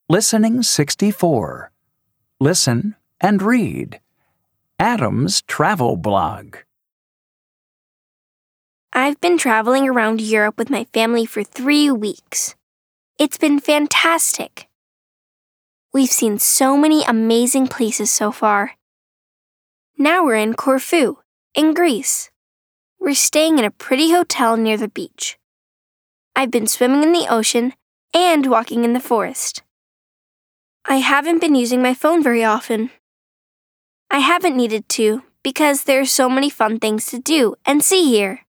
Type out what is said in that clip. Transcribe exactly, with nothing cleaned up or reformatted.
Listening sixty-four. Listen and read. Adam's Travel Blog. I've been traveling around Europe with my family for three weeks. It's been fantastic. We've seen so many amazing places so far. Now we're in Corfu, in Greece. We're staying in a pretty hotel near the beach. I've been swimming in the ocean and walking in the forest. I haven't been using my phone very often. I haven't needed to because there are so many fun things to do and see here.